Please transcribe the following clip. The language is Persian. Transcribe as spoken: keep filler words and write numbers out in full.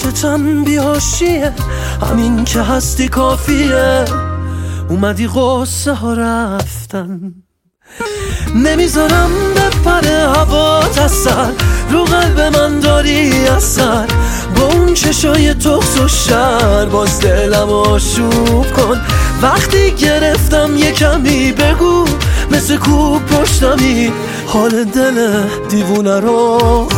عشقتم بیهاشیه، همین که هستی کافیه. اومدی قصه ها رفتن، نمیذارم بپره هوات از سر، رو قلب من داری اثر. با اون چشای تخس و شر باز دلم آشوب کن. وقتی گرفتم یه کمی بگو، مثل کوب پشتمی حال دل دیوونه رو